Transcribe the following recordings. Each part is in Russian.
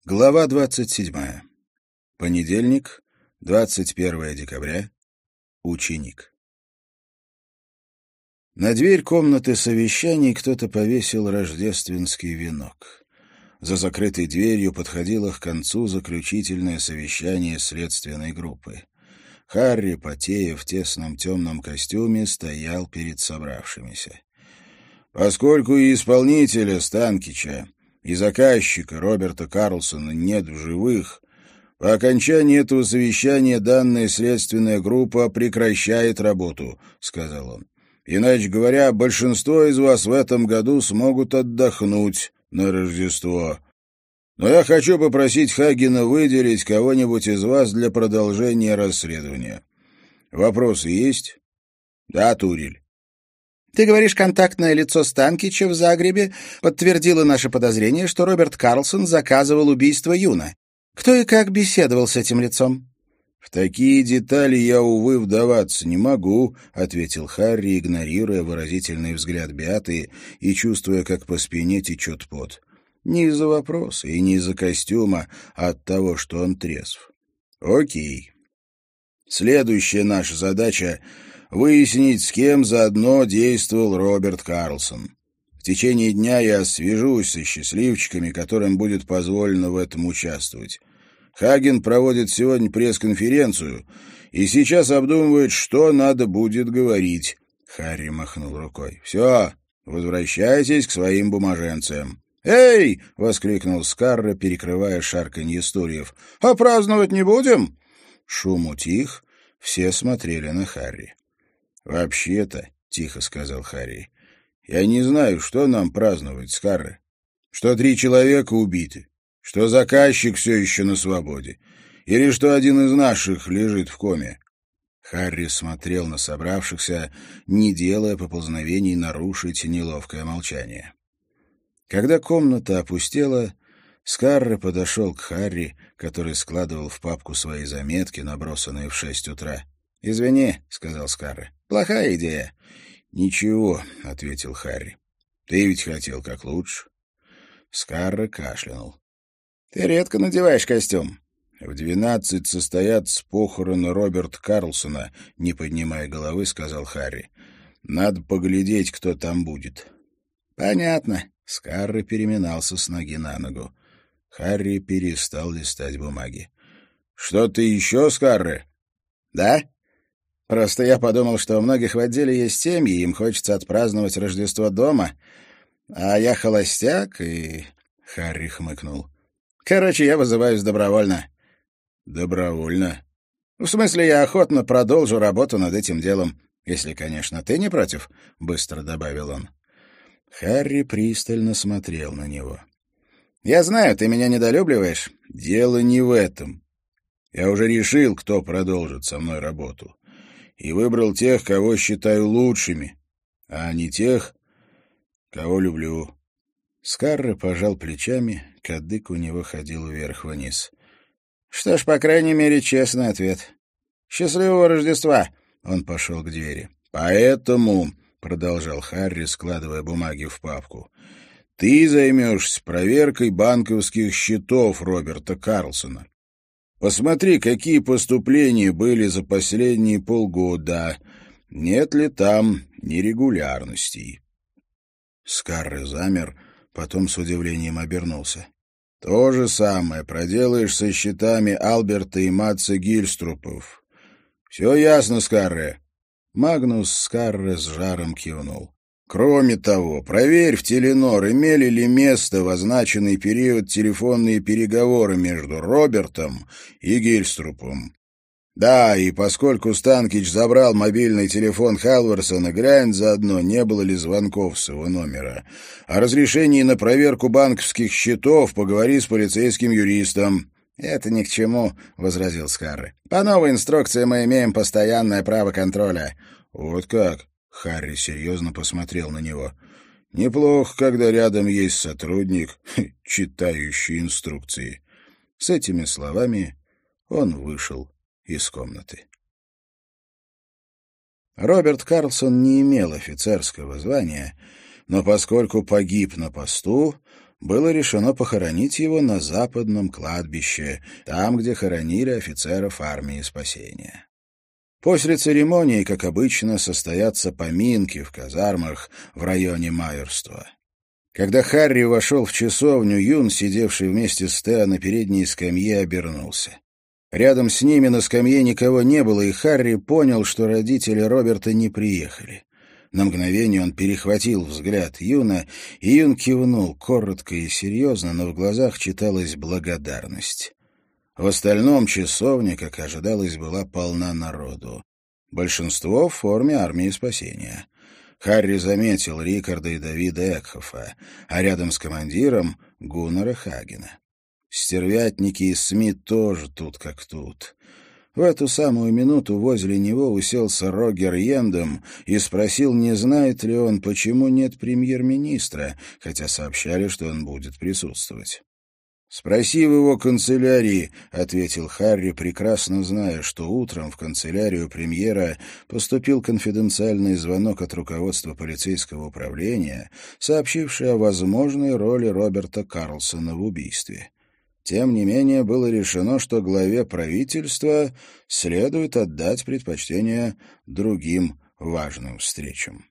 Глава 27. Понедельник, 21 декабря. Ученик. На дверь комнаты совещаний кто-то повесил рождественский венок. За закрытой дверью подходило к концу заключительное совещание следственной группы. Харри, потея в тесном темном костюме, стоял перед собравшимися. Поскольку и исполнителя Станкича, и заказчика Роберта Карлсона нет в живых, по окончании этого совещания данная следственная группа прекращает работу, — сказал он. Иначе говоря, большинство из вас в этом году смогут отдохнуть на Рождество. Но я хочу попросить Хагена выделить кого-нибудь из вас для продолжения расследования. Вопросы есть? Да, Турель. Ты говоришь, контактное лицо Станкича в Загребе подтвердило наше подозрение, что Роберт Карлсон заказывал убийство Юна. Кто и как беседовал с этим лицом? — В такие детали я, увы, вдаваться не могу, — ответил Харри, игнорируя выразительный взгляд Беаты и чувствуя, как по спине течет пот. Не из-за вопроса и не из-за костюма, а от того, что он трезв. — Окей. Следующая наша задача — выяснить, с кем заодно действовал Роберт Карлсон. В течение дня я свяжусь со счастливчиками, которым будет позволено в этом участвовать. Хаген проводит сегодня пресс-конференцию и сейчас обдумывает, что надо будет говорить. Харри махнул рукой. «Все, возвращайтесь к своим бумаженцам». «Эй!» — воскликнул Скарра, перекрывая шарканье стульев. «А праздновать не будем?» Шум утих, все смотрели на Харри. «Вообще-то, — тихо сказал Харри, — я не знаю, что нам праздновать, Скарре. Что 3 человека убиты, что заказчик все еще на свободе, или что один из наших лежит в коме». Харри смотрел на собравшихся, не делая поползновений нарушить неловкое молчание. Когда комната опустела, Скарре подошел к Харри, который складывал в папку свои заметки, набросанные в 6 утра. «Извини», — сказал Скарре, — «плохая идея». «Ничего», — ответил Харри. «Ты ведь хотел как лучше». Скарре кашлянул. «Ты редко надеваешь костюм». «В 12 состоятся похороны Роберта Карлсона», — не поднимая головы, сказал Харри. «Надо поглядеть, кто там будет». «Понятно». Скарре переминался с ноги на ногу. Харри перестал листать бумаги. «Что-то еще, Скарре?» «Да? Просто я подумал, что у многих в отделе есть семьи, им хочется отпраздновать Рождество дома, а я холостяк, и...» Харри хмыкнул. «Короче, я вызываюсь добровольно». «Добровольно?» «В смысле, я охотно продолжу работу над этим делом, если, конечно, ты не против», — быстро добавил он. Харри пристально смотрел на него. «Я знаю, ты меня недолюбливаешь». «Дело не в этом. Я уже решил, кто продолжит со мной работу, и выбрал тех, кого считаю лучшими, а не тех, кого люблю». Скарре пожал плечами, кадык у него ходил вверх-вниз. «Что ж, по крайней мере, честный ответ. Счастливого Рождества!» Он пошел к двери. «Поэтому», — продолжал Харри, складывая бумаги в папку, — «ты займешься проверкой банковских счетов Роберта Карлсона. Посмотри, какие поступления были за последние полгода. Нет ли там нерегулярностей?» Скарре замер, потом с удивлением обернулся. «То же самое проделаешь со счетами Альберта и Матца Гильструпов. Все ясно, Скарре?» Магнус Скарре с жаром кивнул. «Кроме того, проверь в Теленор, имели ли место в означенный период телефонные переговоры между Робертом и Гильструпом. Да, и поскольку Станкич забрал мобильный телефон Халварсона, глянь заодно, не было ли звонков с его номера. О разрешении на проверку банковских счетов поговори с полицейским юристом». «Это ни к чему», — возразил Скарре. «По новой инструкции мы имеем постоянное право контроля». «Вот как?» — Харри серьезно посмотрел на него. «Неплохо, когда рядом есть сотрудник, читающий инструкции». С этими словами он вышел из комнаты. Роберт Карлсон не имел офицерского звания, но поскольку погиб на посту, было решено похоронить его на западном кладбище, там, где хоронили офицеров армии спасения. После церемонии, как обычно, состоятся поминки в казармах в районе Майерства. Когда Харри вошел в часовню, Юн, сидевший вместе с Тео на передней скамье, обернулся. Рядом с ними на скамье никого не было, и Харри понял, что родители Роберта не приехали. На мгновение он перехватил взгляд Юна, и Юн кивнул коротко и серьезно, но в глазах читалась благодарность. В остальном часовня, как ожидалось, была полна народу. Большинство в форме армии спасения. Харри заметил Рикарда и Давида Экхофа, а рядом с командиром — Гуннара Хагена. Стервятники из СМИ тоже тут как тут. В эту самую минуту возле него уселся Рогер Йендом и спросил, не знает ли он, почему нет премьер-министра, хотя сообщали, что он будет присутствовать. «Спроси в его канцелярии», — ответил Харри, прекрасно зная, что утром в канцелярию премьера поступил конфиденциальный звонок от руководства полицейского управления, сообщивший о возможной роли Роберта Карлсона в убийстве. Тем не менее, было решено, что главе правительства следует отдать предпочтение другим важным встречам.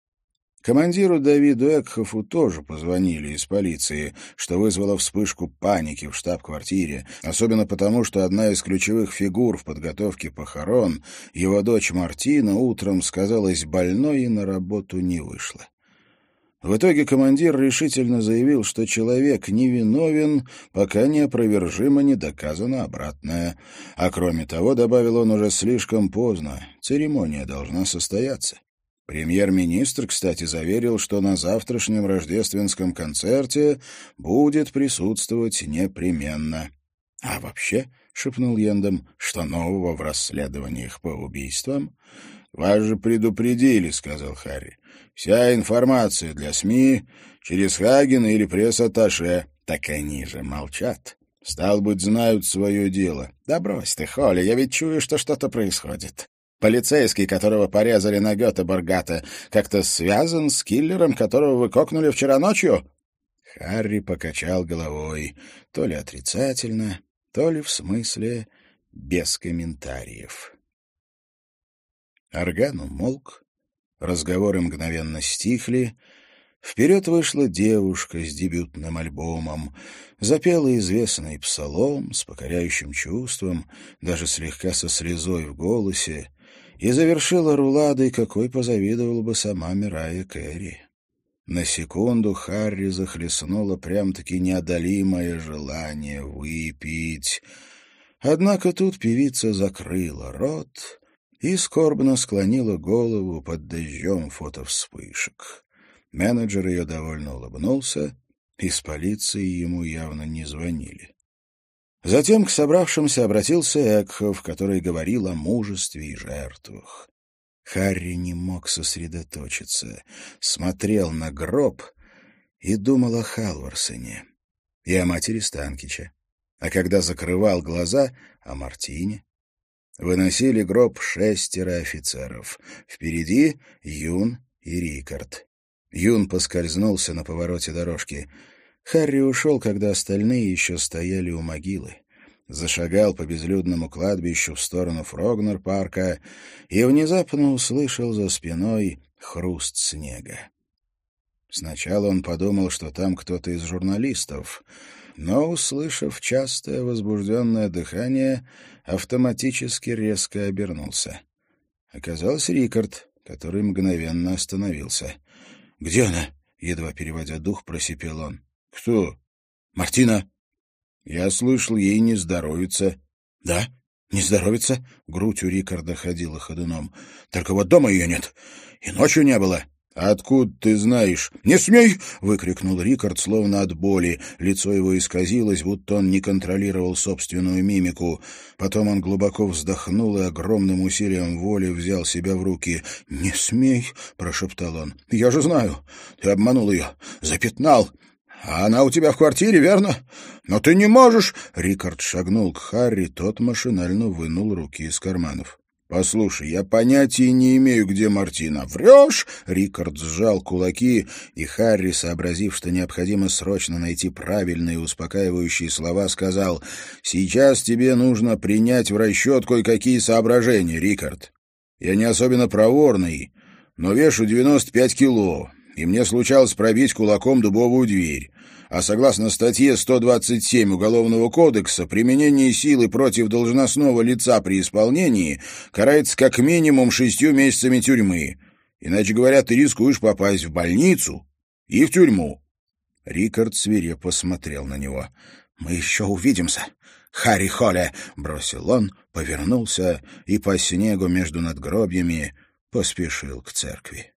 Командиру Давиду Экхофу тоже позвонили из полиции, что вызвало вспышку паники в штаб-квартире, особенно потому, что одна из ключевых фигур в подготовке похорон, его дочь Мартина, утром сказалась больной и на работу не вышла. В итоге командир решительно заявил, что человек невиновен, пока неопровержимо не доказано обратное. А кроме того, добавил он, уже слишком поздно, церемония должна состояться. Премьер-министр, кстати, заверил, что на завтрашнем рождественском концерте будет присутствовать непременно. — А вообще, — шепнул Йендом, — что нового в расследованиях по убийствам? — Вас же предупредили, — сказал Харри. — Вся информация для СМИ через Хагена или пресс-атташе. Так они же молчат. Стало быть, знают свое дело. — Да брось ты, Холли, я ведь чую, что что-то происходит. Полицейский, которого порезали на Гётеборгате, как-то связан с киллером, которого вы кокнули вчера ночью? Харри покачал головой, то ли отрицательно, то ли в смысле без комментариев. Орган умолк, разговоры мгновенно стихли. Вперед вышла девушка с дебютным альбомом, запела известный псалом с покоряющим чувством, даже слегка со слезой в голосе, и завершила руладой, какой позавидовала бы сама Мирайя Кэрри. На секунду Харри захлестнуло прям-таки неодолимое желание выпить. Однако тут певица закрыла рот и скорбно склонила голову под дождем фотовспышек. Менеджер ее довольно улыбнулся, из полиции ему явно не звонили. Затем к собравшимся обратился Экхоф, который говорил о мужестве и жертвах. Харри не мог сосредоточиться, смотрел на гроб и думал о Халварсоне и о матери Станкича, а когда закрывал глаза — о Мартине. Выносили гроб 6 офицеров. Впереди Юн и Рикард. Юн поскользнулся на повороте дорожки. Харри ушел, когда остальные еще стояли у могилы. Зашагал по безлюдному кладбищу в сторону Фрогнер-парка и внезапно услышал за спиной хруст снега. Сначала он подумал, что там кто-то из журналистов, но, услышав частое возбужденное дыхание, автоматически резко обернулся. Оказался Рикард, который мгновенно остановился. — Где она? — едва переводя дух, просипел он. — Кто? — Мартина. — Я слышал, ей не здоровится. — Да, не здоровится? Грудь у Рикарда ходила ходуном. — Только вот дома ее нет. И ночью не было. — Откуда ты знаешь? — Не смей! — выкрикнул Рикард, словно от боли. Лицо его исказилось, будто он не контролировал собственную мимику. Потом он глубоко вздохнул и огромным усилием воли взял себя в руки. — Не смей! — прошептал он. — Я же знаю. Ты обманул ее, запятнал. А она у тебя в квартире, верно? Но ты не можешь... Рикард шагнул к Харри, тот машинально вынул руки из карманов. «Послушай, я понятия не имею, где Мартина». «Врешь?» — Рикард сжал кулаки, и Харри, сообразив, что необходимо срочно найти правильные успокаивающие слова, сказал: «Сейчас тебе нужно принять в расчет кое-какие соображения, Рикард. Я не особенно проворный, но вешу 95 кило, и мне случалось пробить кулаком дубовую дверь. А согласно статье 127 Уголовного кодекса, применение силы против должностного лица при исполнении карается как минимум 6 месяцами тюрьмы. Иначе говоря, ты рискуешь попасть в больницу и в тюрьму». Рикард свирепо смотрел на него. «Мы еще увидимся, Харри Холле!» — бросил он, повернулся и по снегу между надгробьями поспешил к церкви.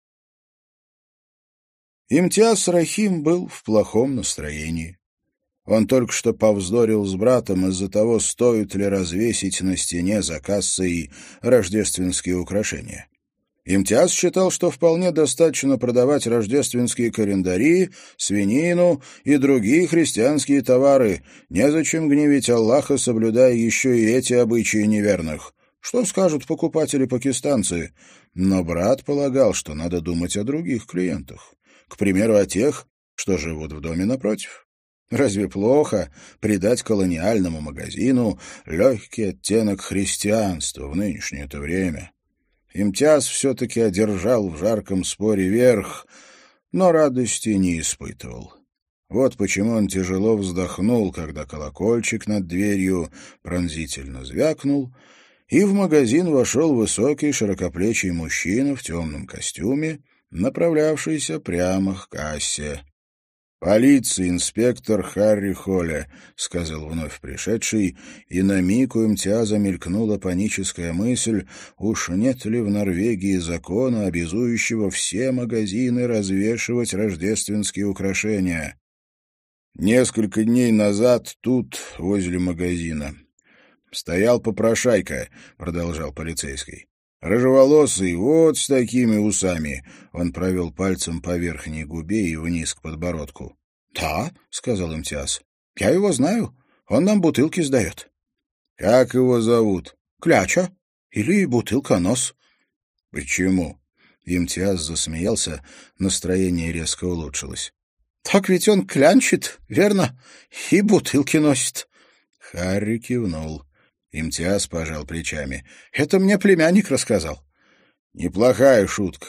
Имтиаз Рахим был в плохом настроении. Он только что повздорил с братом из-за того, стоит ли развесить на стене за кассой рождественские украшения. Имтиаз считал, что вполне достаточно продавать рождественские календари, свинину и другие христианские товары. Незачем гневить Аллаха, соблюдая еще и эти обычаи неверных. Что скажут покупатели-пакистанцы? Но брат полагал, что надо думать о других клиентах. К примеру, о тех, что живут в доме напротив. Разве плохо придать колониальному магазину легкий оттенок христианства в нынешнее-то время? Имтиаз все-таки одержал в жарком споре верх, но радости не испытывал. Вот почему он тяжело вздохнул, когда колокольчик над дверью пронзительно звякнул, и в магазин вошел высокий широкоплечий мужчина в темном костюме, направлявшийся прямо к кассе. «Полиция, инспектор Харри Холле», — сказал вновь пришедший, и на миг у Имтиаза мелькнула паническая мысль, уж нет ли в Норвегии закона, обязующего все магазины развешивать рождественские украшения. «Несколько дней назад тут, возле магазина, стоял попрошайка», — продолжал полицейский. «Рыжеволосый, вот с такими усами». Он провел пальцем по верхней губе и вниз к подбородку. «Да», — сказал Имтиаз, — «я его знаю. Он нам бутылки сдает». «Как его зовут?» «Кляча. Или бутылка-нос». «Почему?» Имтиаз засмеялся, настроение резко улучшилось. «Так ведь он клянчит, верно? И бутылки носит». Харри кивнул. Имтиаз пожал плечами. «Это мне племянник рассказал». «Неплохая шутка.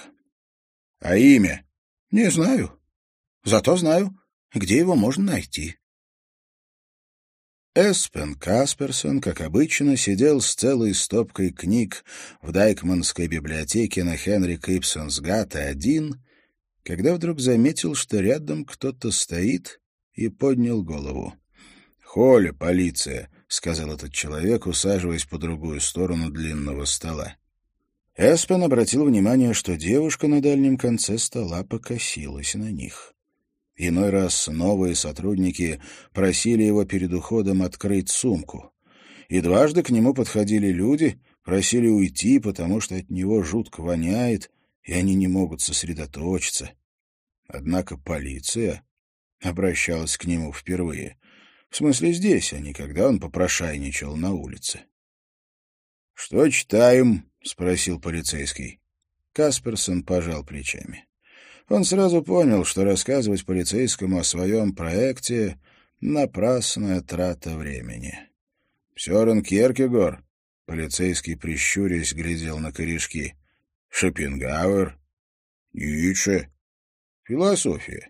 А имя?» «Не знаю. Зато знаю, где его можно найти». Эспен Касперсон, как обычно, сидел с целой стопкой книг в Дайкманской библиотеке на Хенрик Ибсенсгате один, когда вдруг заметил, что рядом кто-то стоит, и поднял голову. «Холле, полиция», — сказал этот человек, усаживаясь по другую сторону длинного стола. Эспен обратил внимание, что девушка на дальнем конце стола покосилась на них. Иной раз новые сотрудники просили его перед уходом открыть сумку. И дважды к нему подходили люди, просили уйти, потому что от него жутко воняет, и они не могут сосредоточиться. Однако полиция обращалась к нему впервые. В смысле здесь, а не когда он попрошайничал на улице. «Что читаем?» — спросил полицейский. Касперсон пожал плечами. Он сразу понял, что рассказывать полицейскому о своем проекте — напрасная трата времени. «Сёрен Кьеркегор?» — полицейский, прищурясь, глядел на корешки. «Шопенгауэр? Ницше? Философия?»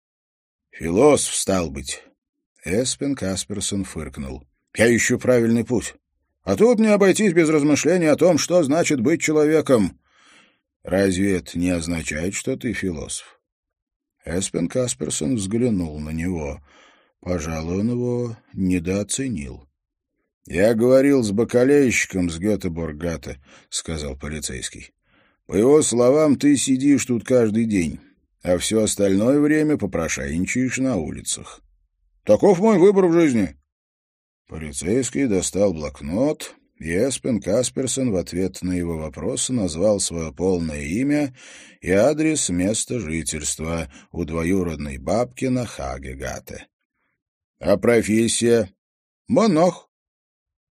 «Философ, стал быть». Эспен Касперсон фыркнул. «Я ищу правильный путь. А тут не обойтись без размышления о том, что значит быть человеком. Разве это не означает, что ты философ?» Эспен Касперсон взглянул на него. Пожалуй, он его недооценил. «Я говорил с бакалейщиком с Гетеборгата», — сказал полицейский. «По его словам, ты сидишь тут каждый день, а все остальное время попрошайничаешь на улицах. Таков мой выбор в жизни». Полицейский достал блокнот, и Эспен Касперсон в ответ на его вопрос назвал свое полное имя и адрес места жительства у двоюродной бабки на Хагегате. «А профессия?» «Монах».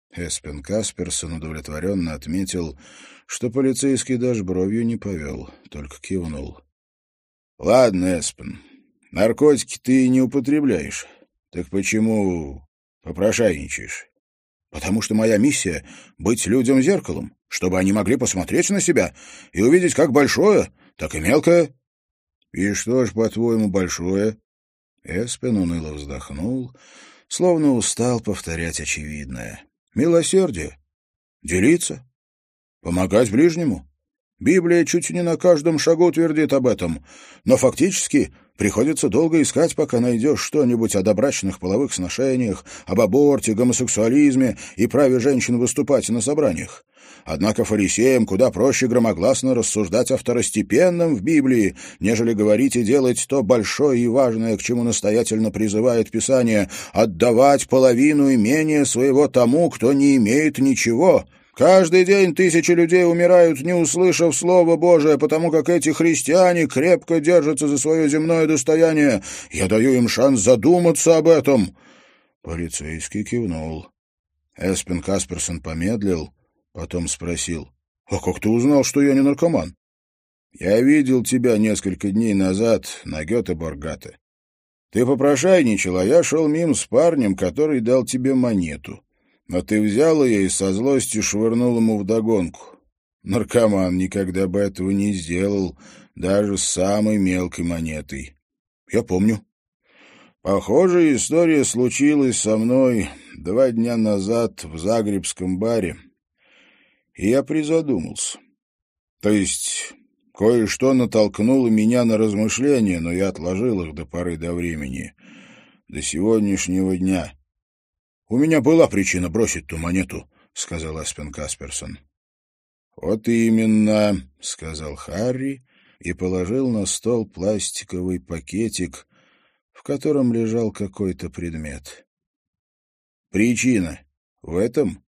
Эспен Касперсон удовлетворенно отметил, что полицейский даже бровью не повел, только кивнул. — Ладно, Эспен, наркотики ты не употребляешь. Так почему попрошайничаешь? — Потому что моя миссия — быть людям зеркалом, чтобы они могли посмотреть на себя и увидеть как большое, так и мелкое. — И что ж, по-твоему, большое? Эспен уныло вздохнул, словно устал повторять очевидное. — Милосердие. Делиться. Помогать ближнему. Библия чуть не на каждом шагу твердит об этом, но фактически приходится долго искать, пока найдешь что-нибудь о добрачных половых сношениях, об аборте, гомосексуализме и праве женщин выступать на собраниях. Однако фарисеям куда проще громогласно рассуждать о второстепенном в Библии, нежели говорить и делать то большое и важное, к чему настоятельно призывает Писание — отдавать половину имения своего тому, кто не имеет ничего. Каждый день тысячи людей умирают, не услышав Слова Божие, потому как эти христиане крепко держатся за свое земное достояние. Я даю им шанс задуматься об этом. Полицейский кивнул. Эспен Касперсон помедлил, потом спросил: — А как ты узнал, что я не наркоман? — Я видел тебя несколько дней назад на Гётеборгате. Ты попрошайничал, а я шел мимо с парнем, который дал тебе монету. Но ты взял ее и со злостью швырнул ему вдогонку. Наркоман никогда бы этого не сделал, даже с самой мелкой монетой. Я помню. Похожая история случилась со мной 2 дня назад в загребском баре, и я призадумался. То есть кое-что натолкнуло меня на размышления, но я отложил их до поры до времени, до сегодняшнего дня. — У меня была причина бросить ту монету, — сказал Эспен Касперсон. — Вот именно, — сказал Харри и положил на стол пластиковый пакетик, в котором лежал какой-то предмет. — Причина в этом?